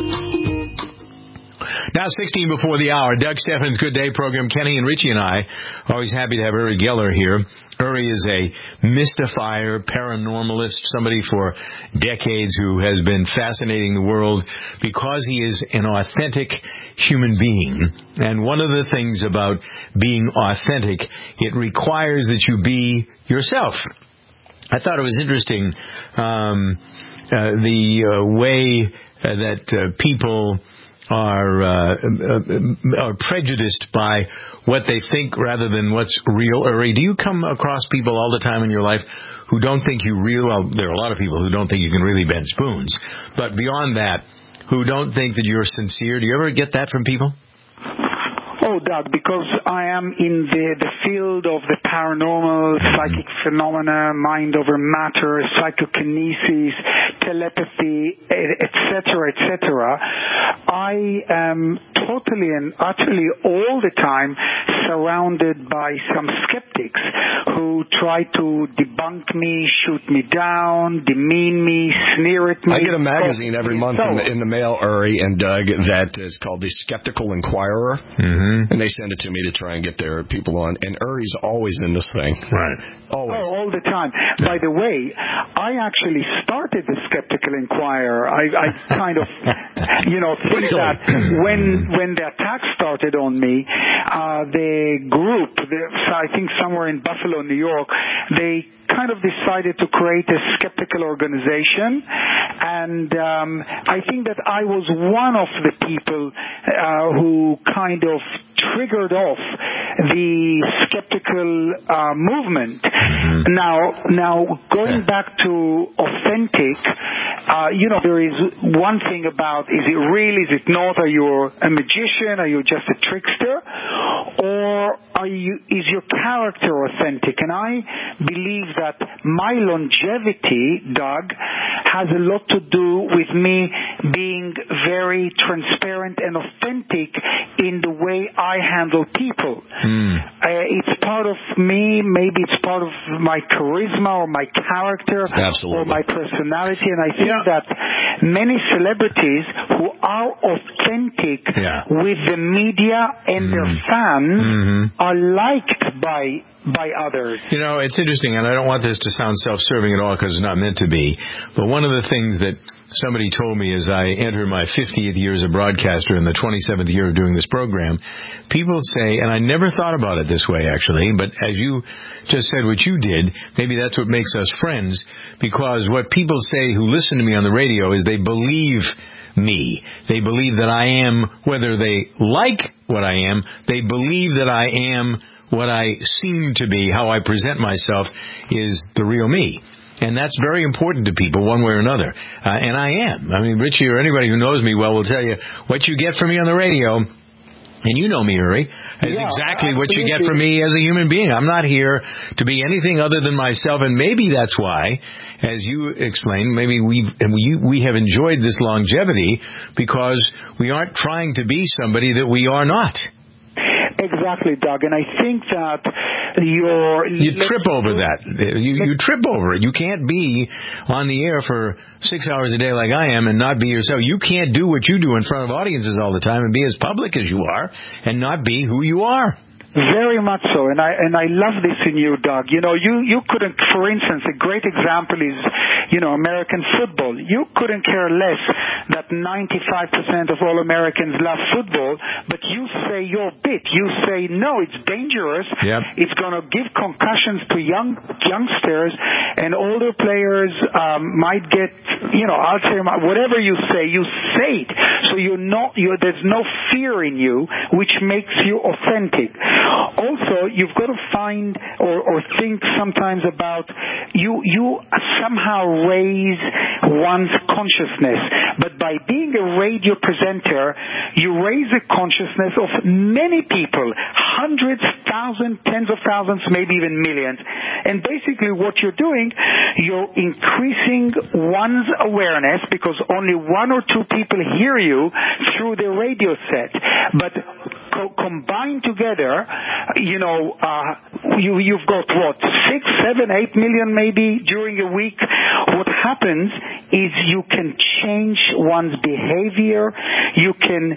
Now sixteen before the hour, Doug Steffens' Good Day program. Kenny and Richie and I are always happy to have Uri Geller here. Uri is a mystifier, paranormalist, somebody for decades who has been fascinating the world because he is an authentic human being. And one of the things about being authentic, it requires that you be yourself. I thought it was interesting um, uh, the uh, way uh, that uh, people are uh, uh, are prejudiced by what they think rather than what's real. Uri, do you come across people all the time in your life who don't think you real? Well, there are a lot of people who don't think you can really bend spoons. But beyond that, who don't think that you're sincere. Do you ever get that from people? Oh, Doug, because I am in the, the field of the paranormal, psychic phenomena, mind over matter, psychokinesis, telepathy, et cetera, et cetera, I am totally and utterly all the time surrounded by some skeptics who try to debunk me, shoot me down, demean me, sneer at me. I get a magazine every month in the, in the mail, Uri and Doug, that is called The Skeptical Inquirer. Mm-hmm. and they send it to me to try and get their people on. And Uri's always in this thing. Right. Always. Oh, all the time. Yeah. By the way, I actually started the Skeptical Inquirer. I, I kind of, you know, think that when when the attack started on me, uh, the group, the, I think somewhere in Buffalo, New York, they kind of decided to create a skeptical organization, and um, I think that I was one of the people uh, who kind of triggered off the skeptical uh, movement. Mm-hmm. Now, now going back to authentic, uh, you know, there is one thing about, is it real, is it not, are you a magician, are you just a trickster, or are you, is your character authentic? And I believe that my longevity, Doug, has a lot to do with me being very transparent and authentic in the way I handle people. Mm. Uh, it's part of me, maybe it's part of my charisma or my character Absolutely. or my personality, and I think yeah. that many celebrities who are authentic yeah. with the media and mm. their fans mm-hmm. are liked by by others. You know, it's interesting, and I don't want this to sound self-serving at all because it's not meant to be, but one of the things that somebody told me as I enter my fiftieth year as a broadcaster and the twenty-seventh year of doing this program, people say, and I never thought about it this way actually, but as you just said what you did, maybe that's what makes us friends, because what people say who listen to me on the radio is they believe me. They believe that I am, whether they like what I am, they believe that I am what I seem to be, how I present myself is the real me. And that's very important to people one way or another. Uh, and I am. I mean, Richie or anybody who knows me well will tell you what you get from me on the radio, and you know me, Uri, is yeah, exactly absolutely. what you get from me as a human being. I'm not here to be anything other than myself, and maybe that's why, as you explained, maybe we've, we we have enjoyed this longevity because we aren't trying to be somebody that we are not. Exactly, Doug, and I think that you're... You trip over that. You, you trip over it. You can't be on the air for six hours a day like I am and not be yourself. You can't do what you do in front of audiences all the time and be as public as you are and not be who you are. Very much so, and I and I love this in you, Doug. You know, you you couldn't, for instance, a great example is, you know, American football. You couldn't care less that ninety-five percent of all Americans love football, but you say your bit. You say, no, it's dangerous. Yep. It's going to give concussions to young youngsters, and older players um, might get, you know, I'll say whatever you say, you say it. So you're not, you're, there's no fear in you, which makes you authentic. Also, you've got to find or, or think sometimes about you. You somehow raise one's consciousness, but by being a radio presenter, you raise the consciousness of many people, hundreds, thousands, tens of thousands, maybe even millions. And basically, what you're doing, you're increasing one's awareness because only one or two people hear you through the radio set, but co- combined together, you know, uh, you, you've got what, six, seven, eight million maybe during a week. What happens is you can change one's behavior. You can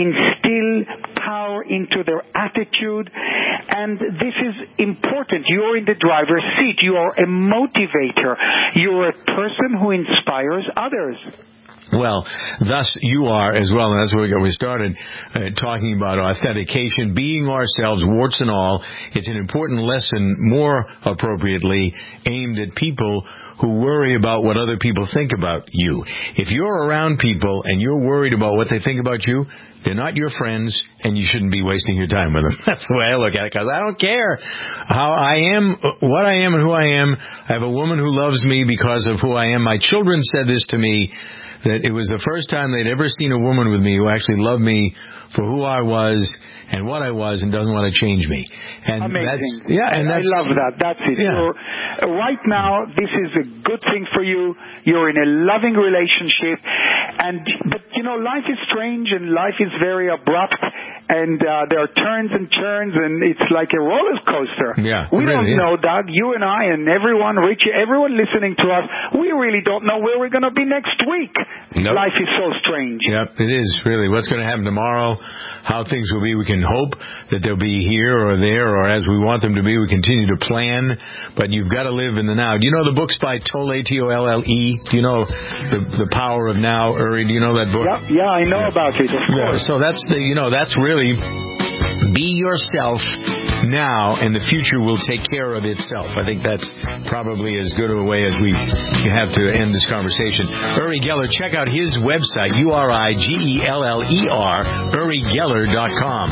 instill power into their attitude. And this is important. You're in the driver's seat. You are a motivator. You're a person who inspires others. Well, thus you are as well, and that's where we started uh, talking about authentication, being ourselves, warts and all. It's an important lesson, more appropriately aimed at people who worry about what other people think about you. If you're around people and you're worried about what they think about you, they're not your friends, and you shouldn't be wasting your time with them. That's the way I look at it, because I don't care how I am, what I am and who I am. I have a woman who loves me because of who I am. My children said this to me, that it was the first time they'd ever seen a woman with me who actually loved me for who I was and what I was and doesn't want to change me. And Amazing. That's, yeah, and that's, I love that. That's it. Yeah. So, uh, right now, this is a good thing for you. You're in a loving relationship. and But, you know, life is strange and life is very abrupt. and uh, there are turns and turns, and it's like a roller coaster. Yeah, we really don't is. know, Doug. You and I and everyone, Richie, everyone listening to us, we really don't know where we're going to be next week. Nope. Life is so strange. Yep, it is, really. What's going to happen tomorrow, how things will be. We can hope that they'll be here or there or as we want them to be. We continue to plan, but you've got to live in the now. Do you know the books by Tolle, T O L L E? Do you know the, the Power of Now, Uri? Do you know that book? Yep. Yeah, I know yeah. about it, of course. Yeah, so that's the, you know, that's really be yourself now, and the future will take care of itself. I think that's probably as good a way as we have to end this conversation. Uri Geller, check out his website, U R I G E L L E R, uri geller dot com.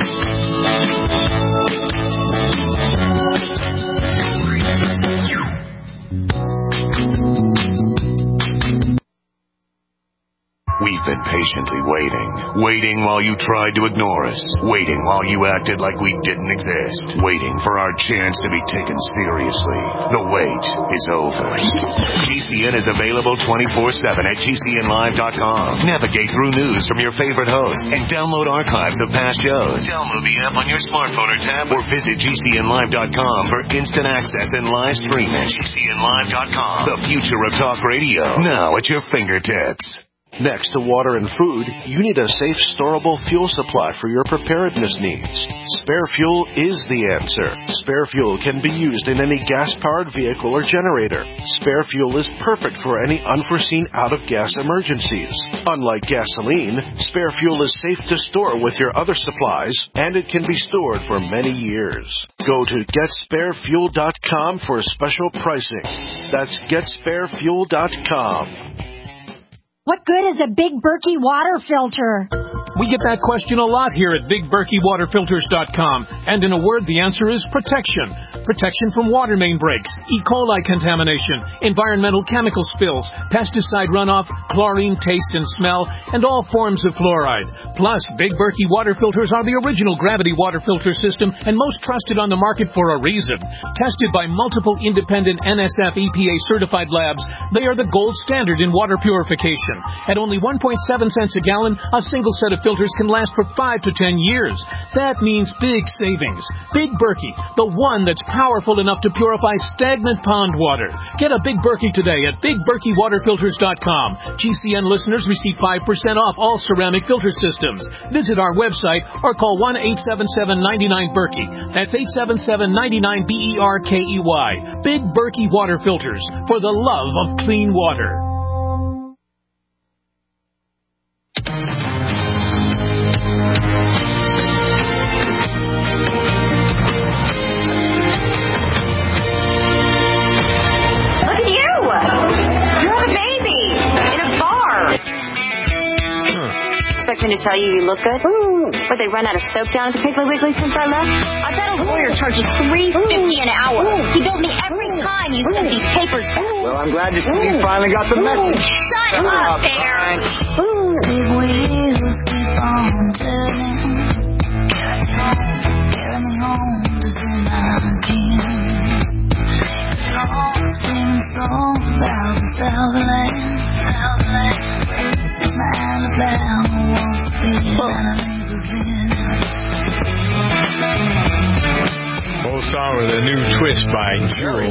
We've been patiently waiting. Waiting while you tried to ignore us. Waiting while you acted like we didn't exist. Waiting for our chance to be taken seriously. The wait is over. G C N is available twenty-four seven at G C N live dot com. Navigate through news from your favorite hosts and download archives of past shows. Download the app on your smartphone or tab or visit G C N live dot com for instant access and live streaming. G C N live dot com. The future of talk radio. Now at your fingertips. Next to water and food, you need a safe, storable fuel supply for your preparedness needs. Spare Fuel is the answer. Spare Fuel can be used in any gas-powered vehicle or generator. Spare Fuel is perfect for any unforeseen out-of-gas emergencies. Unlike gasoline, Spare Fuel is safe to store with your other supplies, and it can be stored for many years. Go to get spare fuel dot com for special pricing. That's get spare fuel dot com. What good is a Big Berkey water filter? We get that question a lot here at big berkey water filters dot com. And in a word, the answer is protection. Protection from water main breaks, E. coli contamination, environmental chemical spills, pesticide runoff, chlorine taste and smell, and all forms of fluoride. Plus, Big Berkey water filters are the original gravity water filter system and most trusted on the market for a reason. Tested by multiple independent N S F E P A certified labs, they are the gold standard in water purification. At only one point seven cents a gallon, a single set of filters can last for five to ten years. That means big savings. Big Berkey, the one that's powerful enough to purify stagnant pond water. Get a Big Berkey today at big berkey water filters dot com. G C N listeners receive five percent off all ceramic filter systems. Visit our website or call one eight seven seven, nine nine, Berkey. That's eight seven seven, nine nine, B E R K E Y. Big Berkey water filters for the love of clean water. Expecting to tell you you look good? Ooh. But they run out of soap down at the Piggly Wiggly since I left? I bet a lawyer charges three fifty an hour. Ooh. He billed me every time you sent these papers back. Well, I'm glad you, you finally got the message. Shut Ooh. up, Aaron. Big wheels keep on turning. Carry me home to see my king. Sing songs about the Southland. Southland. It's my Alabama. Whole song with a new twist by Fury.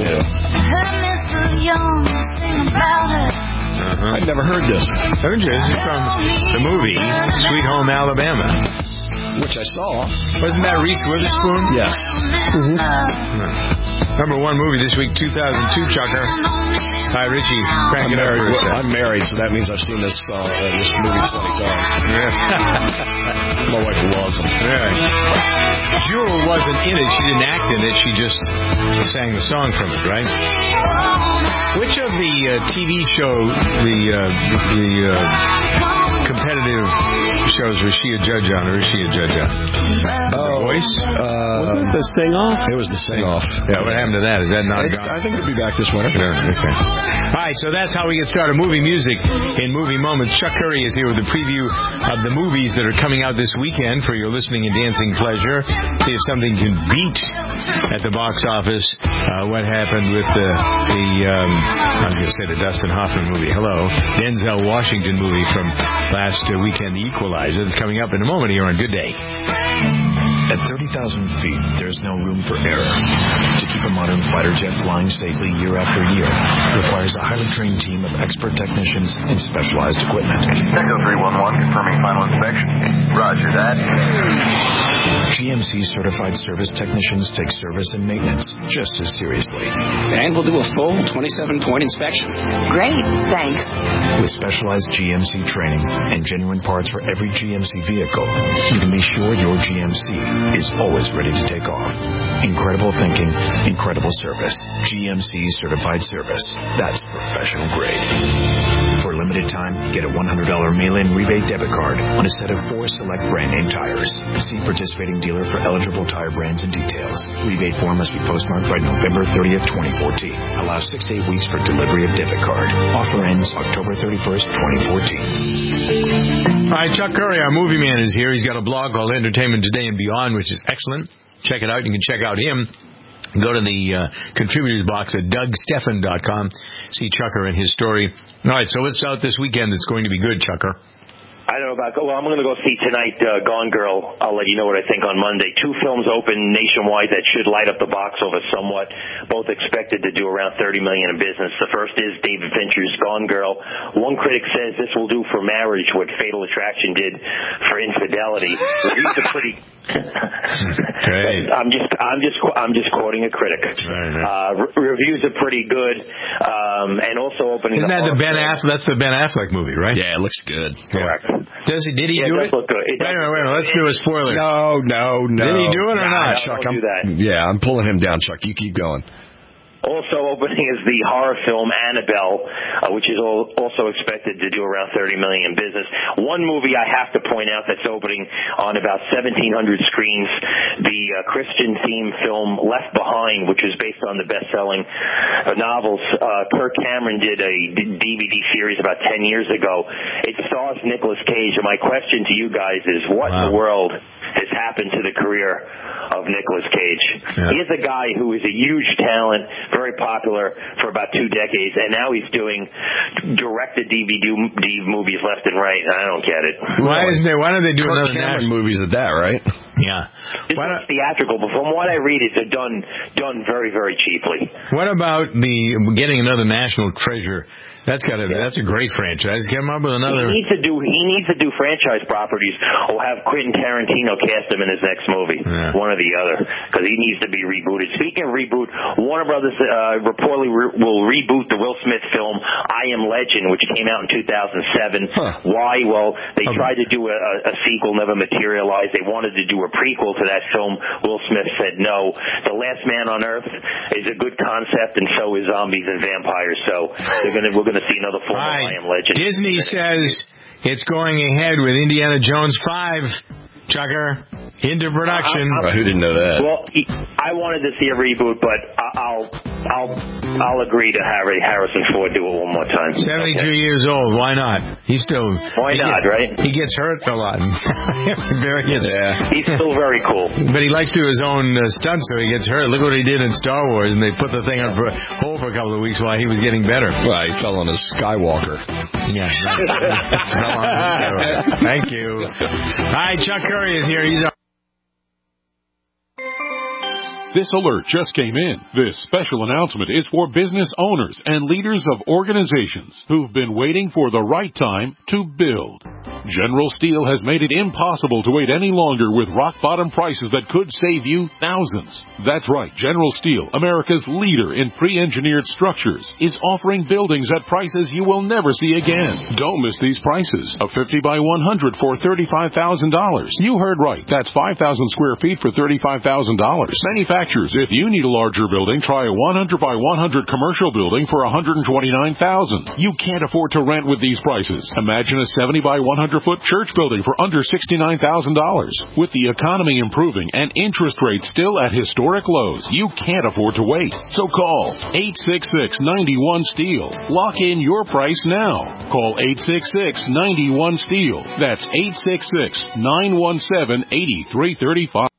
Uh-huh. I'd never heard this. Haven't you? This is from the movie Sweet Home Alabama, which I saw. Wasn't that Reese Witherspoon? Yes. Mm-hmm. Uh-huh. Number one movie this week, two thousand two, Chucker. Hi, Richie. Crank it up for a second. I'm married, so that means I've seen this uh, this movie twenty times. Yeah. My wife loves it. Yeah. Jewel wasn't in it. She didn't act in it. She just sang the song from it, right? Which of the uh, T V show, the uh, the uh, competitive shows, was she a judge on, or is she a judge on? Oh, The Voice? Uh, was it the Sing Off? It was the Sing Off. Yeah, what happened to that? Is that not it's, gone? I think it'll be back this winter. Yeah, okay. All right, so that's how we get started. Movie music in Movie Moments. Chuck Curry is here with a preview of the movies that are coming out this weekend for your listening and dancing pleasure. See if something can beat at the box office uh, what happened with the, the um, I was going to say the Dustin Hoffman movie. Hello. Denzel Washington movie from last uh, weekend, The Equalizer. That's coming up in a moment here on Good Day. At thirty thousand feet, there's no room for error. To keep a modern fighter jet flying safely year after year requires a highly trained team of expert technicians and specialized equipment. Echo three one one, confirming final inspection. Roger that. G M C-certified service technicians take service and maintenance just as seriously. And we'll do a full twenty-seven point inspection. Great, thanks. With specialized G M C training and genuine parts for every G M C vehicle, you can be sure your G M C is always ready to take off. Incredible thinking, incredible service. G M C certified service. That's professional grade. For a limited time, get a one hundred dollars mail-in rebate debit card on a set of four select brand name tires. See participating dealer for eligible tire brands and details. Rebate form must be postmarked by November thirtieth, twenty fourteen. Allow six to eight weeks for delivery of debit card. Offer ends October thirty-first, twenty fourteen. All right, Chuck Curry, our movie man, is here. He's got a blog called Entertainment Today and Beyond, which is excellent. Check it out. You can check out him. Go to the uh, contributors box at doug steffen dot com. See Chucker and his story. All right, so what's out this weekend that's going to be good, Chucker? I don't know about, well, I'm going to go see tonight uh, Gone Girl. I'll let you know what I think on Monday. Two films open nationwide that should light up the box office somewhat, both expected to do around thirty million dollars in business. The first is David Fincher's Gone Girl. One critic says this will do for marriage what Fatal Attraction did for infidelity. Reviews are pretty... Great. I'm just, I'm just, I'm just quoting a critic. Right, right. Uh, re- reviews are pretty good, um, and also opening. Isn't that the Ben film. Affleck? That's the Ben Affleck movie, right? Yeah, it looks good. Correct. Does he? Did he yeah, do it? it? Look good. It wait a minute, wait a minute. Let's do a spoiler. No, no, no. Did he do it or nah, not? Chuck, don't I'm, do that. Yeah, I'm pulling him down, Chuck. You keep going. Also opening is the horror film Annabelle, uh, which is all, also expected to do around thirty million dollars in business. One movie I have to point out that's opening on about seventeen hundred screens, the uh, Christian themed film Left Behind, which is based on the best-selling uh, novels. Uh, Kirk Cameron did a D V D series about ten years ago. It stars Nicolas Cage, and my question to you guys is, what in the world has happened to the career of Nicolas Cage? Yeah. He is a guy who is a huge talent, very popular for about two decades, and now he's doing direct-to-D V D movies left and right, and I don't get it. Why isn't there? Why don't they do Kirk another Cameron national movies at that, right? Yeah. It's not theatrical, but from what I read, it's done done very, very cheaply. What about the getting another National Treasure? That's got a that's a great franchise. Come up with another. He needs to do he needs to do franchise properties, or have Quentin Tarantino cast him in his next movie, yeah. one or the other, because he needs to be rebooted. Speaking of reboot, Warner Brothers uh, reportedly re- will reboot the Will Smith film I Am Legend, which came out in two thousand seven. Huh. Why? Well, they okay. tried to do a, a sequel, never materialized. They wanted to do a prequel to that film. Will Smith said no. The Last Man on Earth is a good concept, and so is Zombies and Vampires. So they're gonna we're gonna to see another form right. of I Am Legend. Disney says it's going ahead with Indiana Jones five, Chucker, into production. Uh, well, who didn't know that? Well, I wanted to see a reboot, but I'll I'll I'll agree to Harry Harrison Ford do it one more time. seventy-two okay. years old. Why not? He's still. Why he not? Gets, right? He gets hurt a lot. very, gets, yeah. He's still very cool. But he likes to do his own uh, stunts, so he gets hurt. Look what he did in Star Wars, and they put the thing on for, hold for a couple of weeks while he was getting better. Well, he fell on a Skywalker. Yeah. fell on a Skywalker. Thank you. Hi, Chuck Curry is here. He's our This alert just came in. This special announcement is for business owners and leaders of organizations who've been waiting for the right time to build. General Steel has made it impossible to wait any longer with rock-bottom prices that could save you thousands. That's right, General Steel, America's leader in pre-engineered structures, is offering buildings at prices you will never see again. Don't miss these prices. A fifty by one hundred for thirty-five thousand dollars. You heard right. That's five thousand square feet for thirty-five thousand dollars. Manufacturers, if you need a larger building, try a one hundred by one hundred commercial building for one hundred twenty-nine thousand dollars. You can't afford to rent with these prices. Imagine a seventy by one hundred foot church building for under sixty-nine thousand dollars. With the economy improving and interest rates still at historic lows, you can't afford to wait. So call eight six six, nine one, STEEL. Lock in your price now. Call eight six six, nine one, STEEL. That's eight six six, nine one seven, eight three three five.